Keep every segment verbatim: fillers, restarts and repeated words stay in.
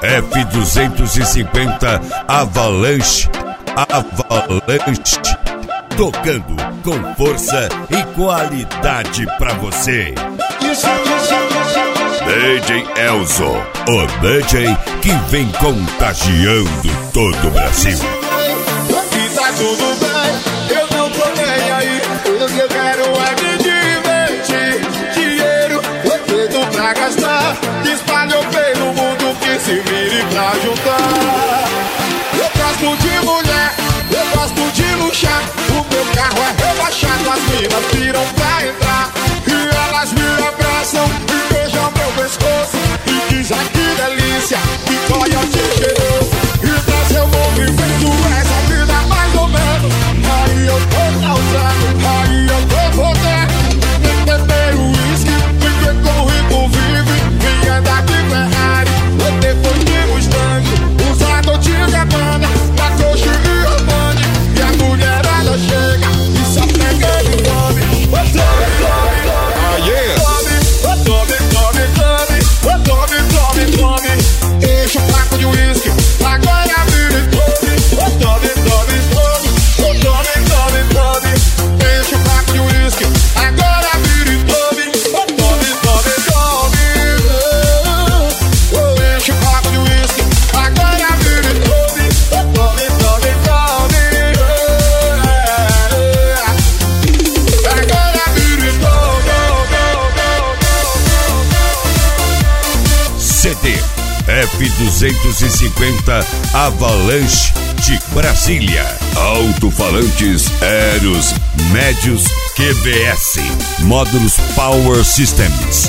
F duzentos e cinquenta Avalanche. Avalanche. Tocando com força e qualidade pra você. D J Elzo, o D J que vem contagiando todo o Brasil. Aqui tá tudo bem, eu não tô nem aí. O que eu quero é me divertir. Dinheiro eu tenho pra gastar. Espalhou pelo mundo que se vire pra juntar. Eu gosto de mulher, eu gosto de luxar. O meu carro é rebaixado, as minas viram pra entrar. E elas me abraçam e beijam meu pescoço. E diz ai que delícia, que coiote cheiroso. E pra seu movimento essa vida mais ou menos. Aí eu tô causando, aí eu tô podendo. Vem beber uísque, viver com rico vive. Vem andar de Ferrari, ou depois de Mustang. Usado de Gabbana, da coxa e Romani. E a mulherada chega e só pega de fome. Ah, yeah. Tome, tome, tome, tome, tome, tome, tome. Enche o prato de uísque, agora vira tome. Tome, tome, tome, tome, tome, tome. Enche o prato de uísque, agora vira tome. Tome, tome, tome. Enche o prato de uísque, agora vira tome. Tome, tome, tome. Agora vira tome. C D F duzentos e cinquenta Avalanche de Brasília. Alto-falantes Eros médios Q B S. Módulos Power Systems.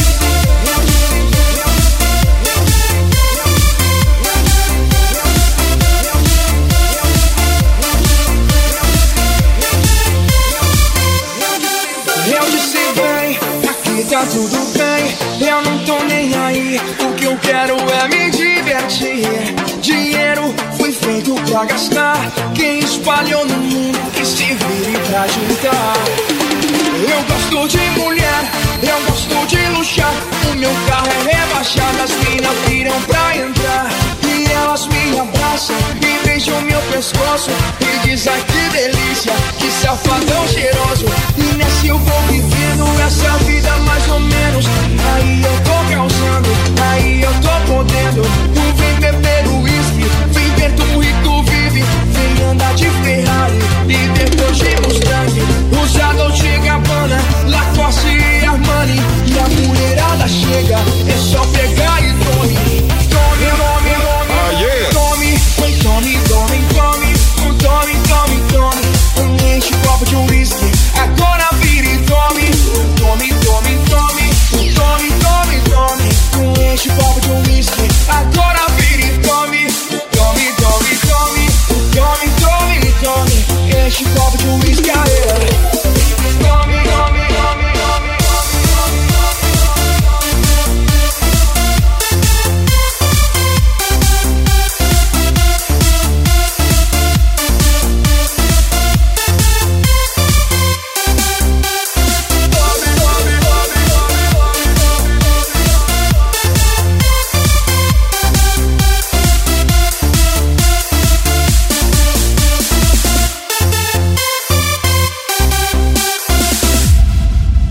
Eu disse bem, aqui tá tudo bem. Eu não tô nem aí. O que eu quero é me divertir. Dinheiro foi feito pra gastar. Quem espalhou no mundo que se vire pra juntar. Eu gosto de mulher, eu gosto de luxar. O meu carro é rebaixado, as minas viram pra entrar. E elas me abraçam e beijam meu pescoço. E diz ai que delícia, que safadão cheiroso. E nessa eu vou vivendo essa vida mais ou menos. Aí eu tô causando, aí eu tô podendo. Tu vem beber uísque, vem ver tu rico vive. Vem andar de frente